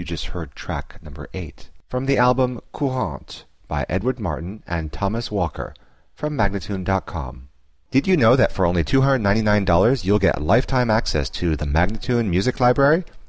You just heard track number 8 from the album Courante by Edward Martin and Thomas Walker from Magnatune.com. Did you know that for only $299 you'll get lifetime access to the Magnatune Music Library?